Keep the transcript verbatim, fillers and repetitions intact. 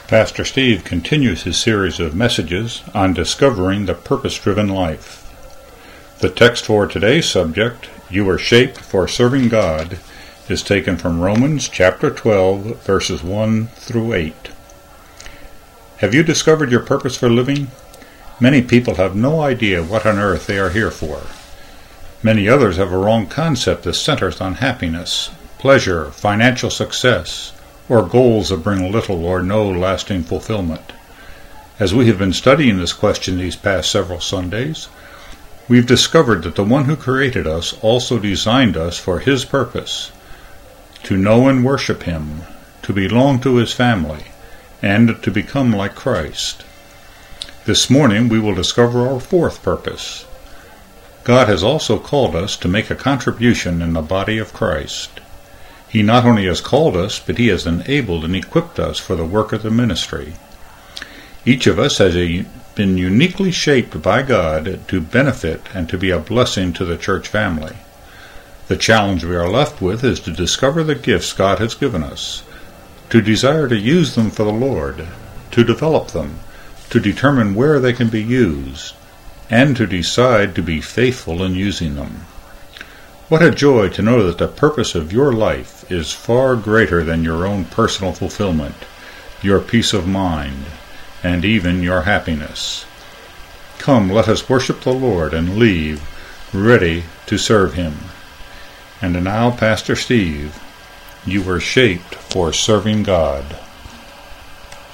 Pastor Steve continues his series of messages on discovering the purpose-driven life. The text for today's subject, You Are Shaped for Serving God, is taken from Romans chapter twelve, verses one through eight. Have you discovered your purpose for living? Many people have no idea what on earth they are here for. Many others have a wrong concept that centers on happiness, pleasure, financial success, or goals that bring little or no lasting fulfillment. As we have been studying this question these past several Sundays, we've discovered that the one who created us also designed us for his purpose, to know and worship him, to belong to his family, and to become like Christ. This morning we will discover our fourth purpose. God has also called us to make a contribution in the body of Christ. He not only has called us, but he has enabled and equipped us for the work of the ministry. Each of us has a, been uniquely shaped by God to benefit and to be a blessing to the church family. The challenge we are left with is to discover the gifts God has given us, to desire to use them for the Lord, to develop them, to determine where they can be used, and to decide to be faithful in using them. What a joy to know that the purpose of your life is far greater than your own personal fulfillment, your peace of mind, and even your happiness. Come, let us worship the Lord and leave ready to serve him. And now, Pastor Steve, you were shaped for serving God.